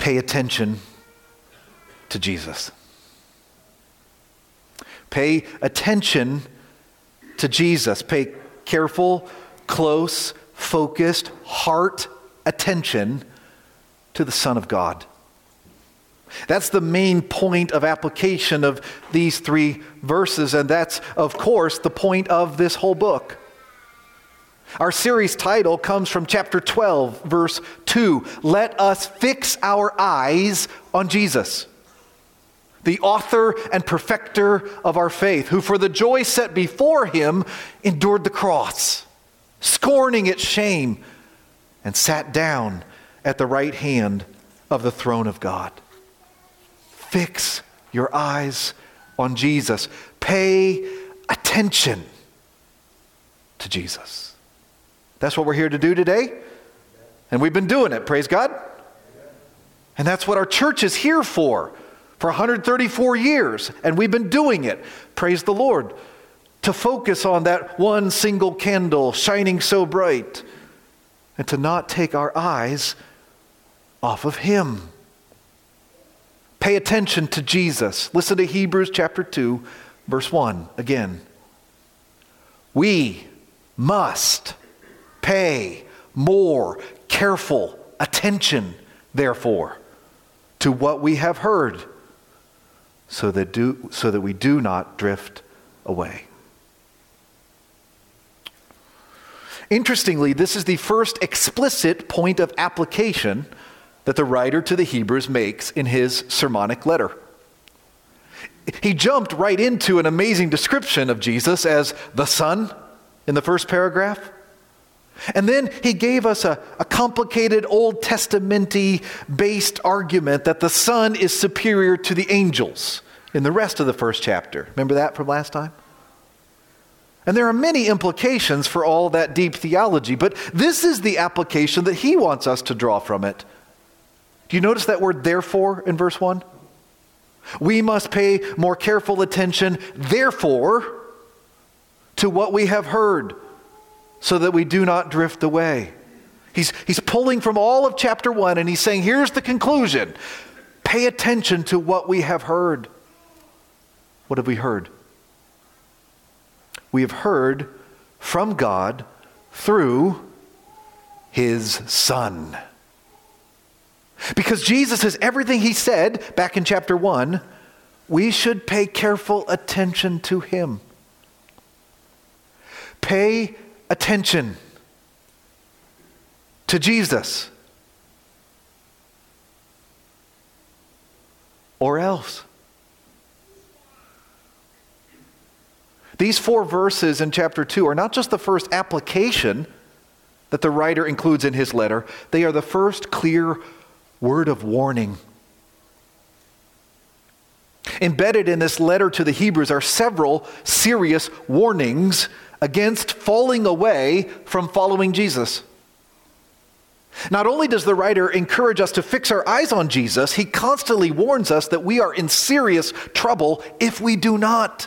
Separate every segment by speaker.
Speaker 1: pay attention to Jesus. Pay attention to Jesus. Pay careful, close, focused, heart attention to the Son of God. That's the main point of application of these 3 verses, and that's, of course, the point of this whole book. Our series title comes from chapter 12, verse 2. Let us fix our eyes on Jesus, the author and perfecter of our faith, who for the joy set before him endured the cross, scorning its shame, and sat down at the right hand of the throne of God. Fix your eyes on Jesus. Pay attention to Jesus. That's what we're here to do today. And we've been doing it, praise God. And that's what our church is here for 134 years. And we've been doing it, praise the Lord, to focus on that one single candle shining so bright and to not take our eyes off of Him. Pay attention to Jesus. Listen to Hebrews chapter 2, verse 1 again. We must pay more careful attention, therefore, to what we have heard, so that we do not drift away. Interestingly, this is the first explicit point of application that the writer to the Hebrews makes in his sermonic letter. He jumped right into an amazing description of Jesus as the Son in the first paragraph. And then he gave us a complicated Old Testament-y based argument that the Son is superior to the angels in the rest of the first chapter. Remember that from last time? And there are many implications for all that deep theology, but this is the application that he wants us to draw from it. Do you notice that word therefore in verse 1? We must pay more careful attention, therefore, to what we have heard, so that we do not drift away. He's pulling from all of chapter 1 and he's saying, here's the conclusion. Pay attention to what we have heard. What have we heard? We have heard from God through His Son. Because Jesus is everything He said back in chapter 1, we should pay careful attention to Him. Pay attention to Jesus, or else. These 4 verses in chapter 2 are not just the first application that the writer includes in his letter, they are the first clear word of warning. Embedded in this letter to the Hebrews are several serious warnings against falling away from following Jesus. Not only does the writer encourage us to fix our eyes on Jesus, he constantly warns us that we are in serious trouble if we do not.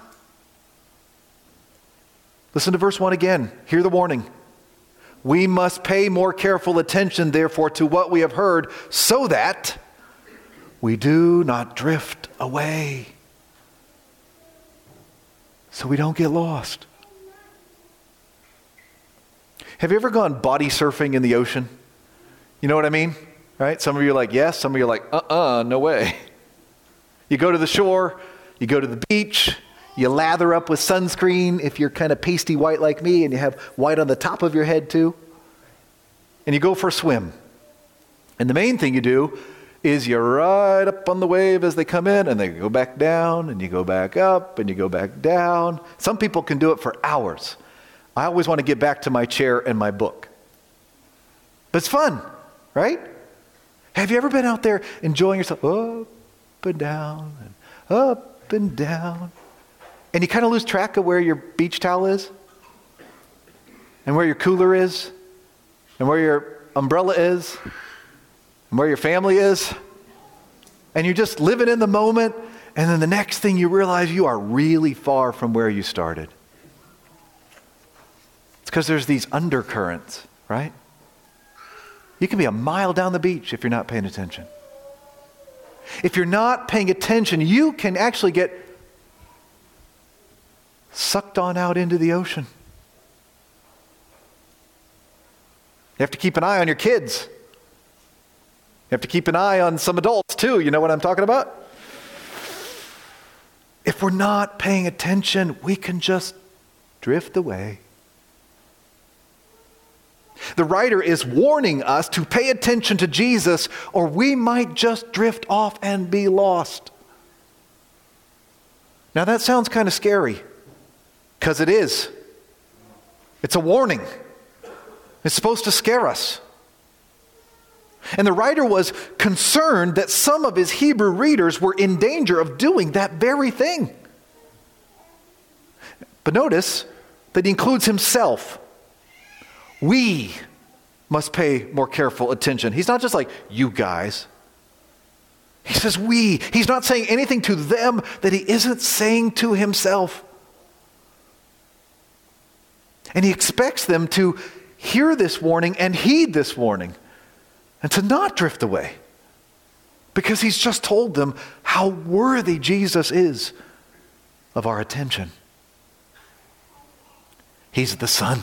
Speaker 1: Listen to verse 1 again. Hear the warning. We must pay more careful attention, therefore, to what we have heard, so that we do not drift away. So we don't get lost. Have you ever gone body surfing in the ocean? You know what I mean? Right? Some of you are like, yes. Some of you are like, no way. You go to the shore, you go to the beach, you lather up with sunscreen if you're kind of pasty white like me and you have white on the top of your head too. And you go for a swim. And the main thing you do is you ride up on the wave as they come in and they go back down and you go back up and you go back down. Some people can do it for hours. I always want to get back to my chair and my book. But it's fun, right? Have you ever been out there enjoying yourself up and down and up and down? And you kind of lose track of where your beach towel is and where your cooler is and where your umbrella is and where your family is. And you're just living in the moment, and then the next thing you realize you are really far from where you started. It's because there's these undercurrents, right? You can be a mile down the beach if you're not paying attention. If you're not paying attention, you can actually get sucked on out into the ocean. You have to keep an eye on your kids. You have to keep an eye on some adults too. You know what I'm talking about? If we're not paying attention, we can just drift away. The writer is warning us to pay attention to Jesus, or we might just drift off and be lost. Now that sounds kind of scary, because it is. It's a warning. It's supposed to scare us. And the writer was concerned that some of his Hebrew readers were in danger of doing that very thing. But notice that he includes himself. We must pay more careful attention. He's not just like, you guys. He says we. He's not saying anything to them that he isn't saying to himself. And he expects them to hear this warning and heed this warning and to not drift away, because he's just told them how worthy Jesus is of our attention. He's the Son.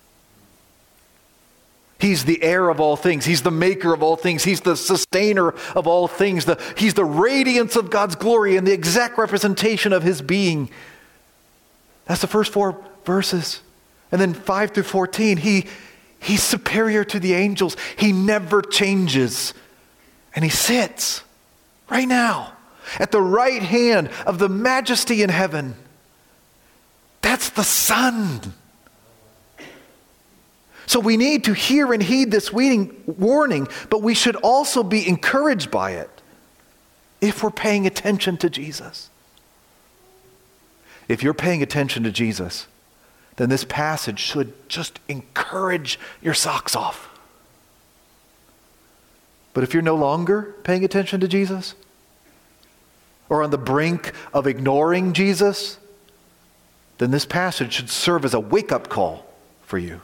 Speaker 1: He's the heir of all things. He's the maker of all things. He's the sustainer of all things. He's the radiance of God's glory and the exact representation of his being. That's the first 4 verses. And then 5 through 14, he's superior to the angels. He never changes. And he sits right now at the right hand of the majesty in heaven. That's the Son. So we need to hear and heed this warning, but we should also be encouraged by it if we're paying attention to Jesus. If you're paying attention to Jesus, then this passage should just encourage your socks off. But if you're no longer paying attention to Jesus, or on the brink of ignoring Jesus, then this passage should serve as a wake-up call for you.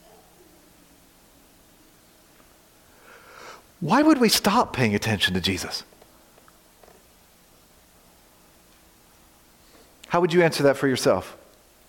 Speaker 1: Why would we stop paying attention to Jesus? How would you answer that for yourself?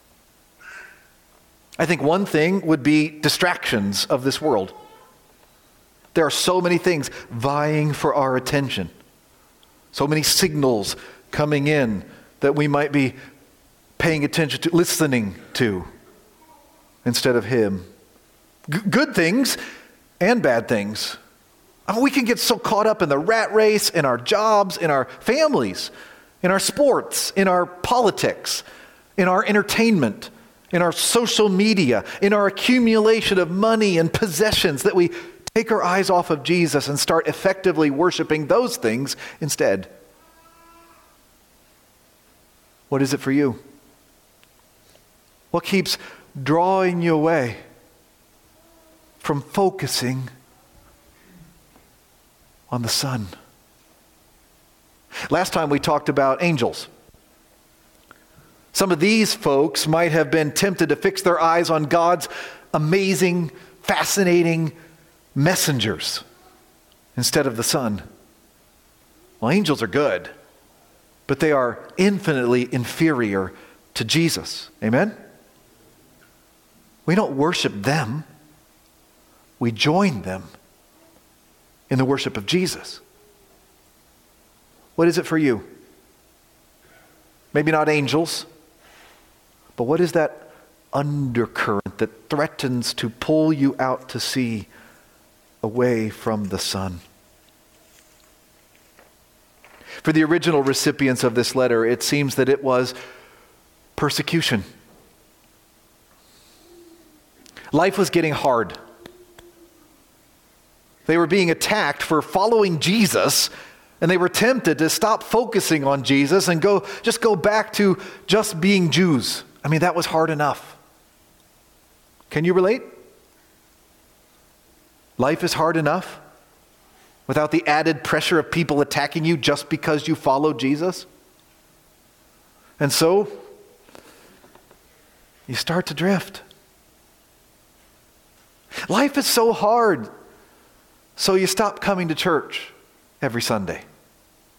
Speaker 1: I think one thing would be distractions of this world. There are so many things vying for our attention. So many signals coming in that we might be paying attention to, listening to, instead of him. Good things and bad things. We can get so caught up in the rat race, in our jobs, in our families, in our sports, in our politics, in our entertainment, in our social media, in our accumulation of money and possessions, that we take our eyes off of Jesus and start effectively worshiping those things instead. What is it for you? What keeps drawing you away from focusing on the Son? Last time we talked about angels. Some of these folks might have been tempted to fix their eyes on God's amazing, fascinating messengers instead of the Son. Well, angels are good, but they are infinitely inferior to Jesus. Amen? We don't worship them. We join them in the worship of Jesus. What is it for you? Maybe not angels, but what is that undercurrent that threatens to pull you out to sea away from the Son? For the original recipients of this letter, it seems that it was persecution. Life was getting hard. They were being attacked for following Jesus, and they were tempted to stop focusing on Jesus and go back to just being Jews. I mean, that was hard enough. Can you relate? Life is hard enough without the added pressure of people attacking you just because you follow Jesus. And so, you start to drift. Life is so hard. So you stop coming to church every Sunday.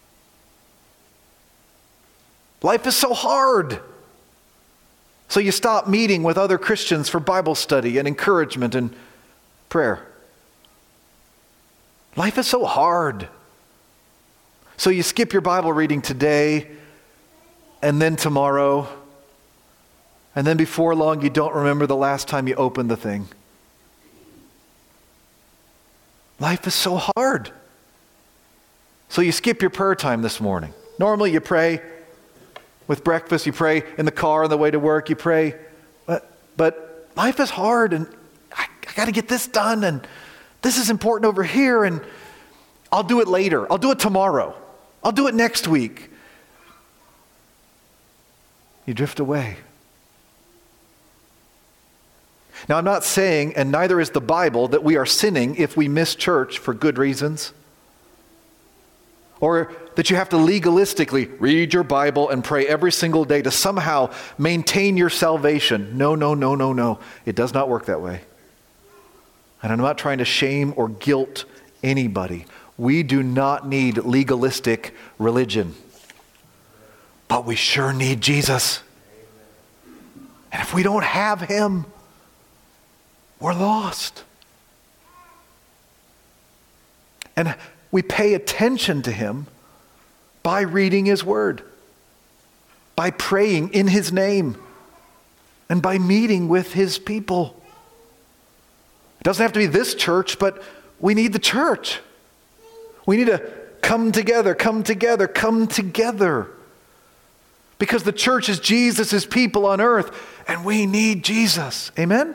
Speaker 1: Life is so hard. So you stop meeting with other Christians for Bible study and encouragement and prayer. Life is so hard. So you skip your Bible reading today and then tomorrow, and then before long you don't remember the last time you opened the thing. Life is so hard. So you skip your prayer time this morning. Normally you pray with breakfast, you pray in the car on the way to work, you pray, but life is hard, and I got to get this done, and this is important over here, and I'll do it later. I'll do it tomorrow. I'll do it next week. You drift away. Now, I'm not saying, and neither is the Bible, that we are sinning if we miss church for good reasons, or that you have to legalistically read your Bible and pray every single day to somehow maintain your salvation. No. It does not work that way. And I'm not trying to shame or guilt anybody. We do not need legalistic religion. But we sure need Jesus. And if we don't have him, we're lost. And we pay attention to him by reading his word, by praying in his name, and by meeting with his people. It doesn't have to be this church, but we need the church. We need to come together. Because the church is Jesus' people on earth, and we need Jesus. Amen?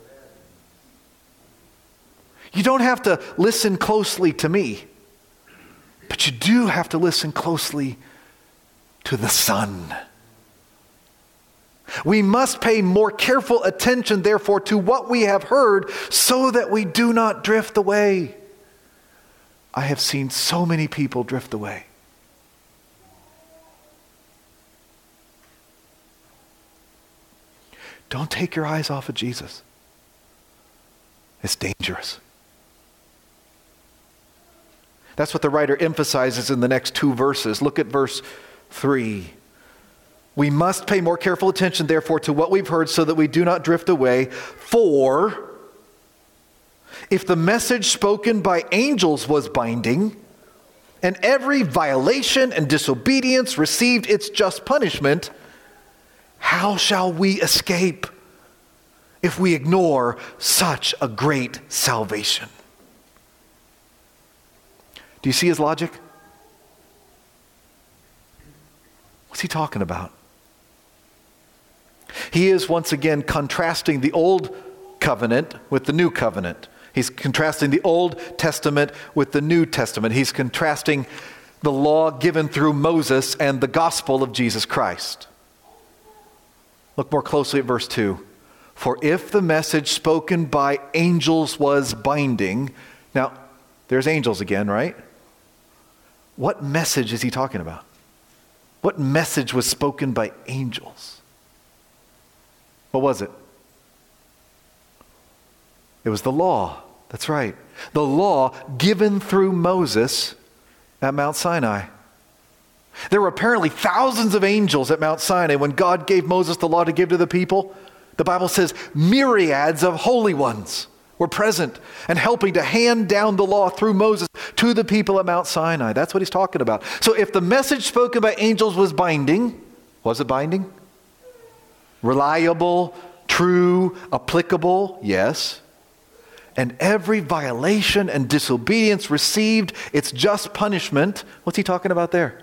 Speaker 1: You don't have to listen closely to me, but you do have to listen closely to the Son. We must pay more careful attention, therefore, to what we have heard so that we do not drift away. I have seen so many people drift away. Don't take your eyes off of Jesus. It's dangerous. That's what the writer emphasizes in the next two verses. Look at verse 3. We must pay more careful attention, therefore, to what we've heard so that we do not drift away. For if the message spoken by angels was binding, and every violation and disobedience received its just punishment, how shall we escape if we ignore such a great salvation? Do you see his logic? What's he talking about? He is once again contrasting the old covenant with the new covenant. He's contrasting the Old Testament with the New Testament. He's contrasting the law given through Moses and the gospel of Jesus Christ. Look more closely at verse 2. For if the message spoken by angels was binding. Now, there's angels again, right? What message is he talking about? What message was spoken by angels? What was it? It was the law. That's right. The law given through Moses at Mount Sinai. There were apparently thousands of angels at Mount Sinai when God gave Moses the law to give to the people. The Bible says myriads of holy ones were present and helping to hand down the law through Moses to the people at Mount Sinai. That's what he's talking about. So if the message spoken by angels was binding, was it binding? Reliable, true, applicable? Yes. And every violation and disobedience received its just punishment. What's he talking about there?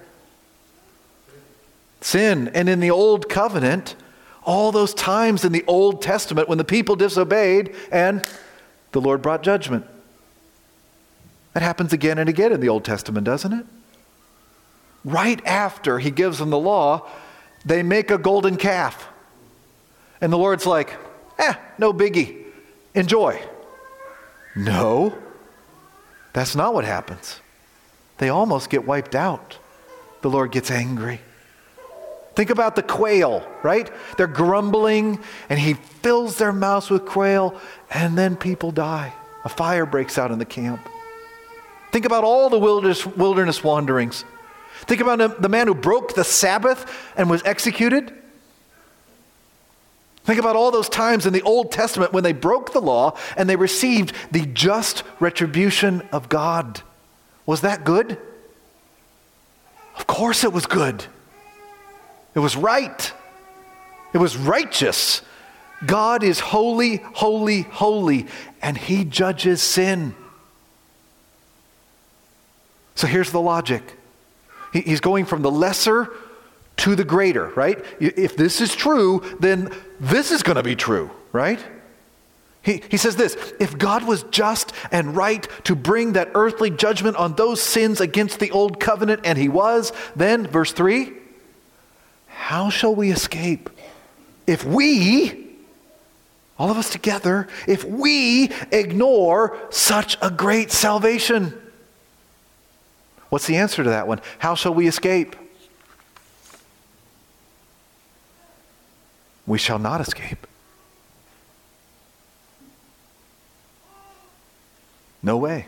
Speaker 1: Sin. And in the old covenant, all those times in the Old Testament when the people disobeyed and the Lord brought judgment. That happens again and again in the Old Testament, doesn't it? Right after he gives them the law, they make a golden calf. And the Lord's like, no biggie. Enjoy. No, that's not what happens. They almost get wiped out. The Lord gets angry. Think about the quail, right? They're grumbling, and he fills their mouths with quail, and then people die. A fire breaks out in the camp. Think about all the wilderness wanderings. Think about the man who broke the Sabbath and was executed. Think about all those times in the Old Testament when they broke the law and they received the just retribution of God. Was that good? Of course it was good. It was right. It was righteous. God is holy, holy, holy, and he judges sin. So here's the logic. He's going from the lesser to the greater, right? If this is true, then this is going to be true, right? He says this, if God was just and right to bring that earthly judgment on those sins against the old covenant, and he was, then, verse 3, how shall we escape if we, all of us together, if we ignore such a great salvation? What's the answer to that one? How shall we escape? We shall not escape. No way.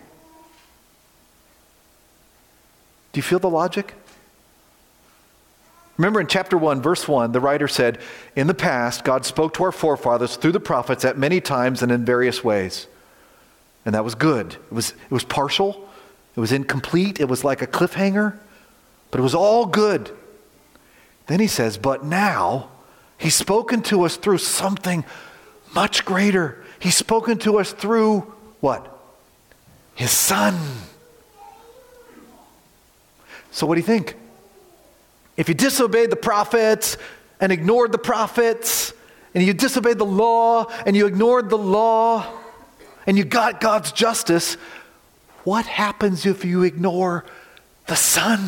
Speaker 1: Do you feel the logic? Remember in chapter 1, verse 1, the writer said, in the past, God spoke to our forefathers through the prophets at many times and in various ways. And that was good. It was partial. It was incomplete. It was like a cliffhanger. But it was all good. Then he says, but now he's spoken to us through something much greater. He's spoken to us through what? His Son. So what do you think? If you disobeyed the prophets and ignored the prophets, and you disobeyed the law and you ignored the law, and you got God's justice, what happens if you ignore the Son?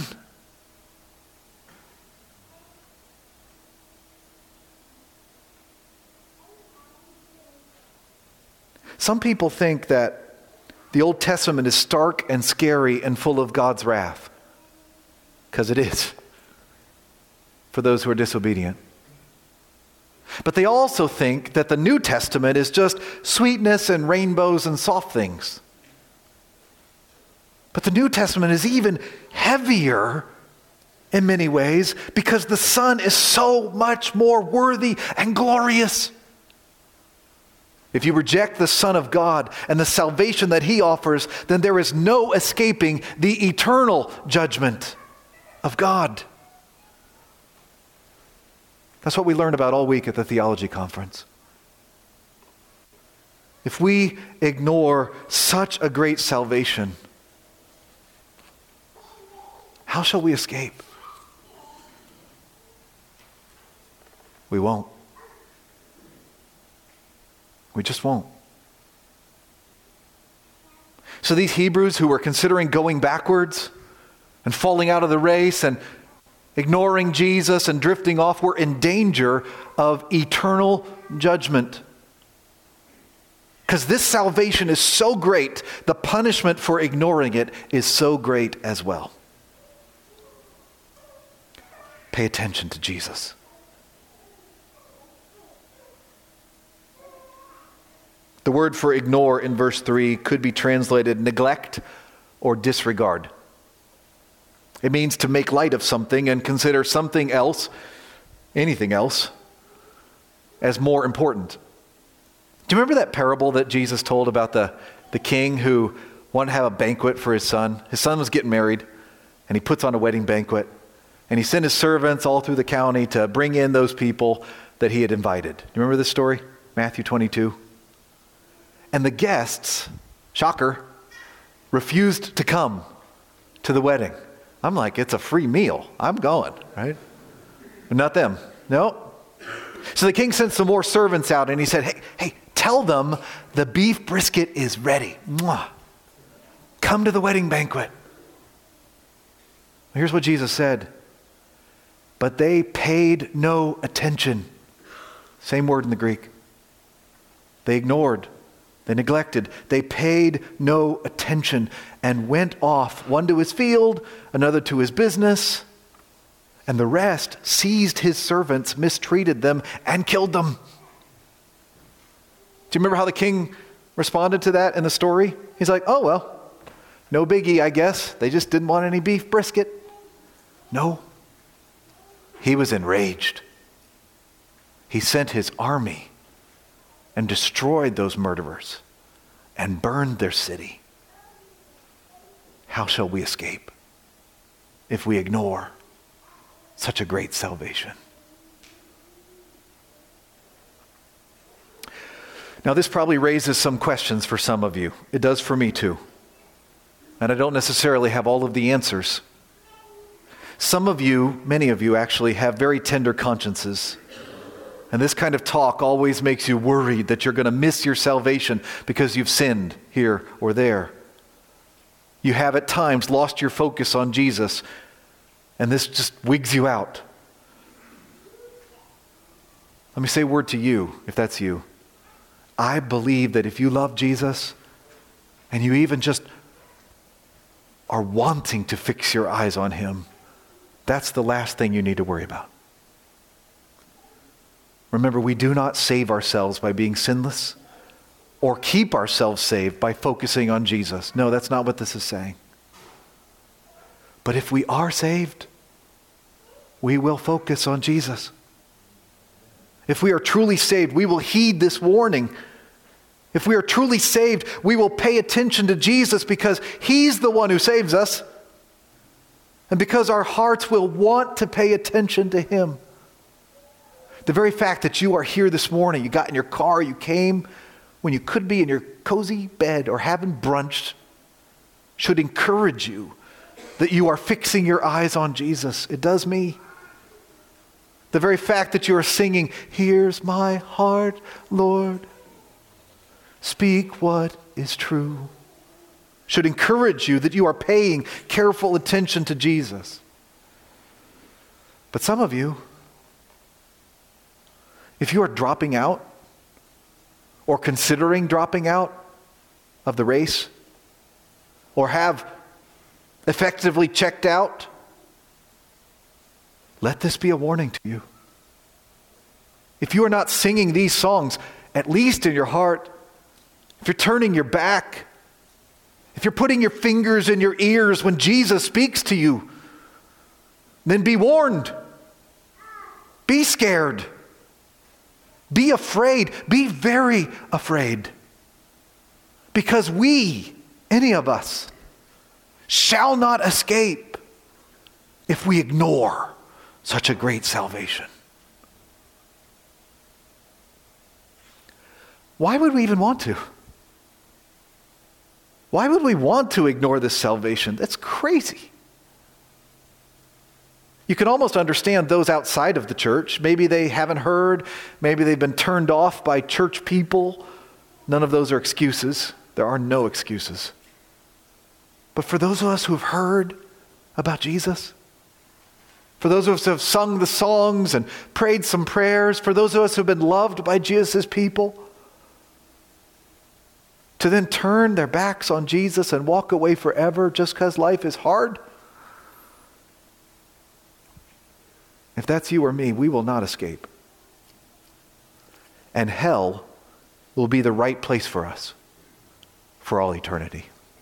Speaker 1: Some people think that the Old Testament is stark and scary and full of God's wrath, because it is, for those who are disobedient. But they also think that the New Testament is just sweetness and rainbows and soft things. But the New Testament is even heavier in many ways because the Son is so much more worthy and glorious. If you reject the Son of God and the salvation that he offers, then there is no escaping the eternal judgment of God. That's what we learned about all week at the theology conference. If we ignore such a great salvation, how shall we escape? We won't. We just won't. So these Hebrews who were considering going backwards and falling out of the race and ignoring Jesus and drifting off were in danger of eternal judgment. Because this salvation is so great, the punishment for ignoring it is so great as well. Pay attention to Jesus. The word for ignore in verse 3 could be translated neglect or disregard. It means to make light of something and consider something else, anything else, as more important. Do you remember that parable that Jesus told about the king who wanted to have a banquet for his son? His son was getting married, and he puts on a wedding banquet. And he sent his servants all through the county to bring in those people that he had invited. Do you remember this story? Matthew 22. And the guests, shocker, refused to come to the wedding. I'm like, it's a free meal. I'm going, right? But not them. No. So the king sent some more servants out and he said, hey, tell them the beef brisket is ready. Mwah. Come to the wedding banquet. Here's what Jesus said. But they paid no attention. Same word in the Greek. They ignored. They neglected. They paid no attention and went off, one to his field, another to his business, and the rest seized his servants, mistreated them, and killed them. Do you remember how the king responded to that in the story? He's like, oh, well, no biggie, I guess. They just didn't want any beef brisket. No. He was enraged. He sent his army and destroyed those murderers and burned their city. How shall we escape if we ignore such a great salvation? Now, this probably raises some questions for some of you. It does for me too. And I don't necessarily have all of the answers. Some of you, many of you actually, have very tender consciences. And this kind of talk always makes you worried that you're going to miss your salvation because you've sinned here or there. You have at times lost your focus on Jesus, and this just wigs you out. Let me say a word to you, if that's you. I believe that if you love Jesus, and you even just are wanting to fix your eyes on him, that's the last thing you need to worry about. Remember, we do not save ourselves by being sinless or keep ourselves saved by focusing on Jesus. No, that's not what this is saying. But if we are saved, we will focus on Jesus. If we are truly saved, we will heed this warning. If we are truly saved, we will pay attention to Jesus because he's the one who saves us. And because our hearts will want to pay attention to him. The very fact that you are here this morning, you got in your car, you came when you could be in your cozy bed or having brunch, should encourage you that you are fixing your eyes on Jesus. It does me. The very fact that you are singing, "Here's my heart, Lord, speak what is true," should encourage you that you are paying careful attention to Jesus. But some of you, if you are dropping out or considering dropping out of the race or have effectively checked out, let this be a warning to you. If you are not singing these songs, at least in your heart, if you're turning your back, if you're putting your fingers in your ears when Jesus speaks to you, then be warned. Be scared. Be afraid. Be very afraid. Because we, any of us, shall not escape if we ignore such a great salvation. Why would we even want to? Why would we want to ignore this salvation? That's crazy. You can almost understand those outside of the church. Maybe they haven't heard. Maybe they've been turned off by church people. None of those are excuses. There are no excuses. But for those of us who have heard about Jesus, for those of us who have sung the songs and prayed some prayers, for those of us who have been loved by Jesus' people, to then turn their backs on Jesus and walk away forever just because life is hard? If that's you or me, we will not escape. And hell will be the right place for us for all eternity.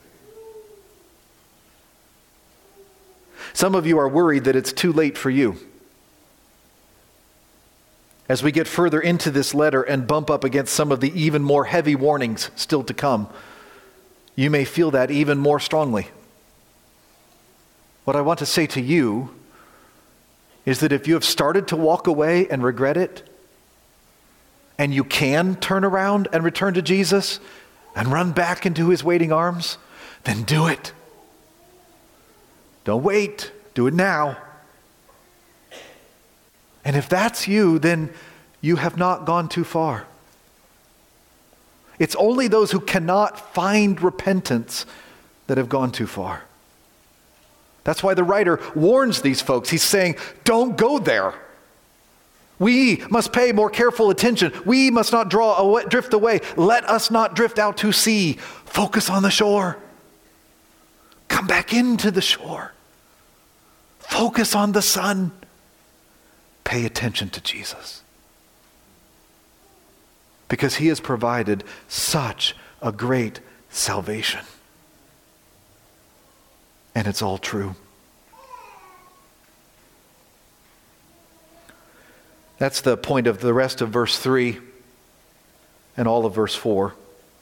Speaker 1: Some of you are worried that it's too late for you. As we get further into this letter and bump up against some of the even more heavy warnings still to come, you may feel that even more strongly. What I want to say to you is that if you have started to walk away and regret it, and you can turn around and return to Jesus and run back into his waiting arms, then do it. Don't wait. Do it now. And if that's you, then you have not gone too far. It's only those who cannot find repentance that have gone too far. That's why the writer warns these folks. He's saying, don't go there. We must pay more careful attention. We must not drift away. Let us not drift out to sea. Focus on the shore. Come back into the shore. Focus on the sun. Pay attention to Jesus. Because he has provided such a great salvation. And it's all true. That's the point of the rest of verse 3 and all of verse 4.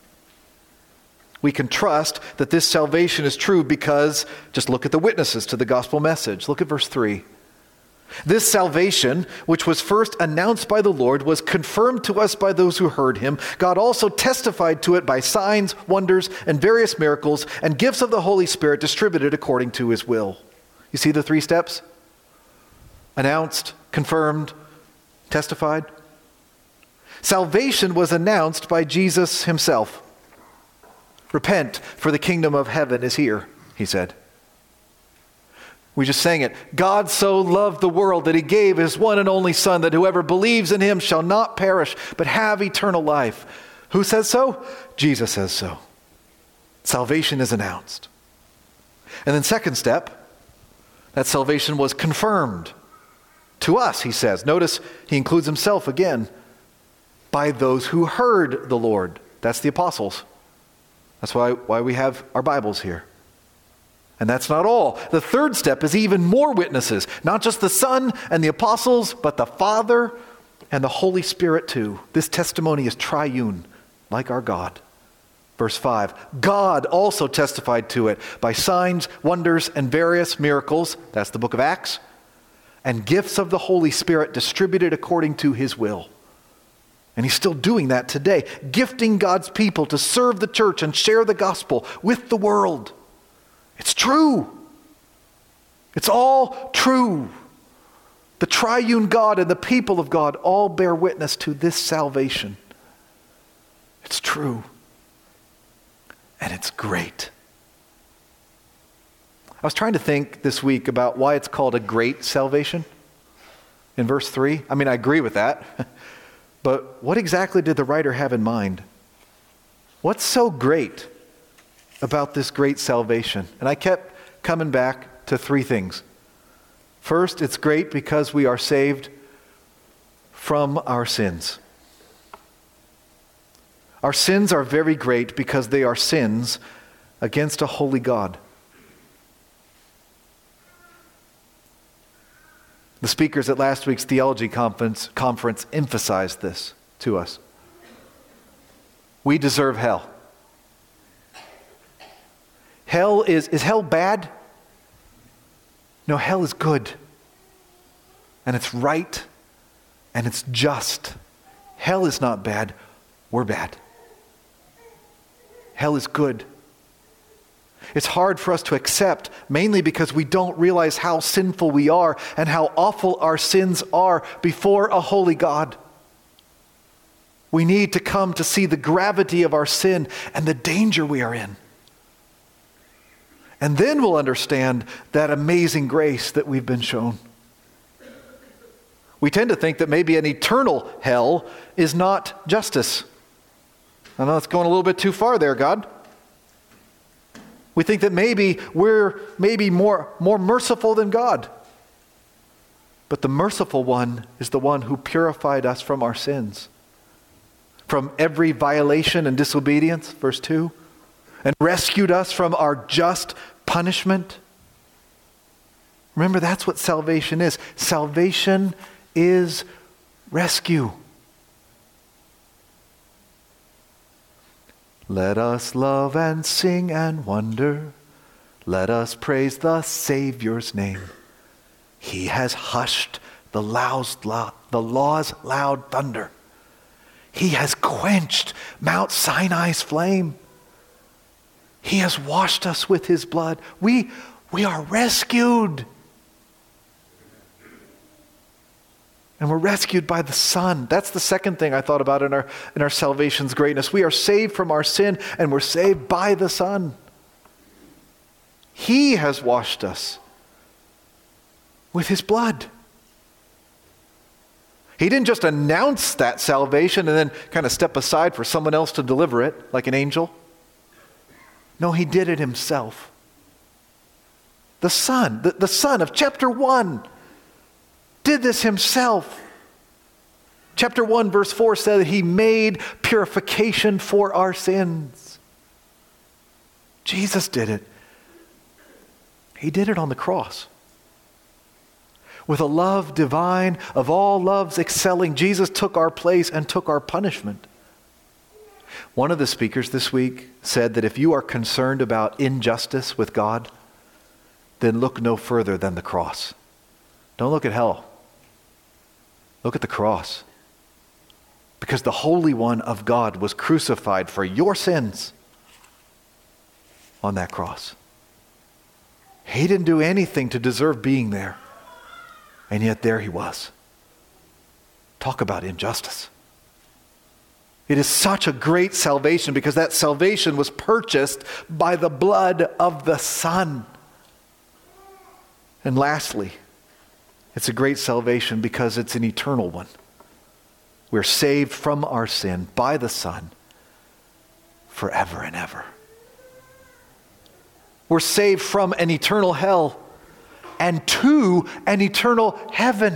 Speaker 1: We can trust that this salvation is true because just look at the witnesses to the gospel message. Look at verse 3. This salvation, which was first announced by the Lord, was confirmed to us by those who heard him. God also testified to it by signs, wonders, and various miracles, and gifts of the Holy Spirit distributed according to his will. You see the 3 steps? Announced, confirmed, testified. Salvation was announced by Jesus himself. Repent, for the kingdom of heaven is here, he said. We just sang it. God so loved the world that he gave his one and only Son, that whoever believes in him shall not perish, but have eternal life. Who says so? Jesus says so. Salvation is announced. And then second step, that salvation was confirmed to us, he says. Notice he includes himself again. By those who heard the Lord. That's the apostles. That's why we have our Bibles here. And that's not all. The third step is even more witnesses. Not just the Son and the apostles, but the Father and the Holy Spirit too. This testimony is triune, like our God. Verse 5, God also testified to it by signs, wonders, and various miracles. That's the book of Acts. And gifts of the Holy Spirit distributed according to his will. And he's still doing that today, gifting God's people to serve the church and share the gospel with the world. It's true. It's all true. The triune God and the people of God all bear witness to this salvation. It's true. And it's great. I was trying to think this week about why it's called a great salvation in verse 3. I mean, I agree with that. But what exactly did the writer have in mind? What's so great about this great salvation? And I kept coming back to 3 things. First, it's great because we are saved from our sins. Our sins are very great because they are sins against a holy God. The speakers at last week's theology conference emphasized this to us. We deserve hell. Hell is hell bad? No, hell is good. And it's right. And it's just. Hell is not bad. We're bad. Hell is good. It's hard for us to accept, mainly because we don't realize how sinful we are and how awful our sins are before a holy God. We need to come to see the gravity of our sin and the danger we are in. And then we'll understand that amazing grace that we've been shown. We tend to think that maybe an eternal hell is not justice. I know it's going a little bit too far there, God. We think that maybe we're more merciful than God. But the merciful one is the one who purified us from our sins, from every violation and disobedience, verse 2, and rescued us from our just punishment. Remember, that's what salvation is. Salvation is rescue. Let us love and sing and wonder. Let us praise the Savior's name. He has hushed the law's loud thunder. He has quenched Mount Sinai's flame. He has washed us with his blood. We are rescued. And we're rescued by the Son. That's the second thing I thought about in our salvation's greatness. We are saved from our sin, and we're saved by the Son. He has washed us with his blood. He didn't just announce that salvation and then kind of step aside for someone else to deliver it, like an angel. No, he did it himself. The Son, the Son of chapter 1, did this himself. Chapter 1 verse 4 said that he made purification for our sins. Jesus did it. He did it on the cross. With a love divine, of all loves excelling, Jesus took our place and took our punishment. One of the speakers this week said that if you are concerned about injustice with God, then look no further than the cross. Don't look at hell. Look at the cross. Because the Holy One of God was crucified for your sins on that cross. He didn't do anything to deserve being there. And yet there he was. Talk about injustice. It is such a great salvation because that salvation was purchased by the blood of the Son. And lastly, it's a great salvation because it's an eternal one. We're saved from our sin by the Son forever and ever. We're saved from an eternal hell and to an eternal heaven.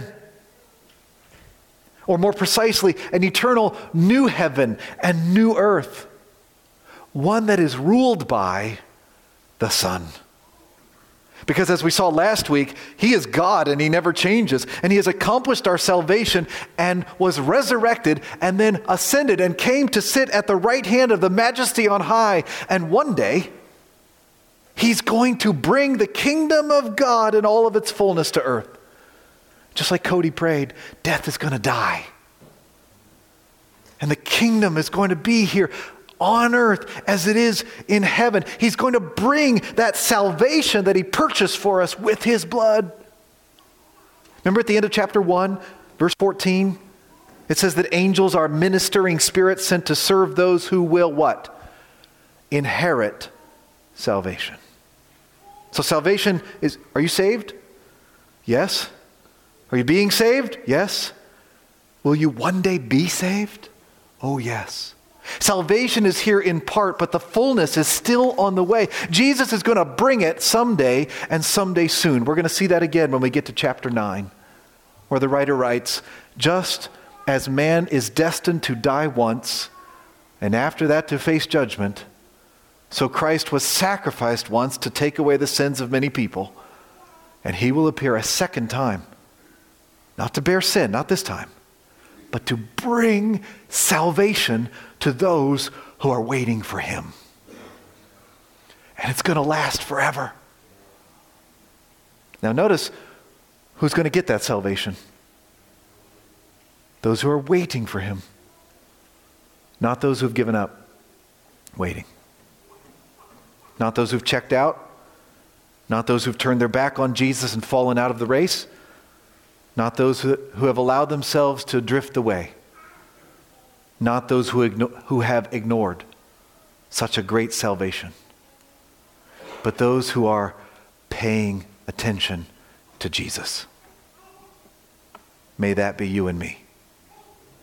Speaker 1: Or more precisely, an eternal new heaven and new earth. One that is ruled by the Son. Because as we saw last week, he is God and he never changes. And he has accomplished our salvation and was resurrected and then ascended and came to sit at the right hand of the Majesty on high. And one day, he's going to bring the kingdom of God in all of its fullness to earth. Just like Cody prayed, death is going to die. And the kingdom is going to be here on earth as it is in heaven. He's going to bring that salvation that he purchased for us with his blood. Remember at the end of chapter 1, verse 14, it says that angels are ministering spirits sent to serve those who will what? Inherit salvation. So salvation is, are you saved? Yes. Are you being saved? Yes. Will you one day be saved? Oh, yes. Salvation is here in part, but the fullness is still on the way. Jesus is going to bring it someday and someday soon. We're going to see that again when we get to chapter 9, where the writer writes, just as man is destined to die once, and after that to face judgment, so Christ was sacrificed once to take away the sins of many people, and he will appear a second time. Not to bear sin, not this time, but to bring salvation to those who are waiting for him. And it's going to last forever. Now notice who's going to get that salvation. Those who are waiting for him. Not those who've given up waiting. Not those who've checked out. Not those who've turned their back on Jesus and fallen out of the race. Not those who have allowed themselves to drift away. Not those who have ignored such a great salvation. But those who are paying attention to Jesus. May that be you and me.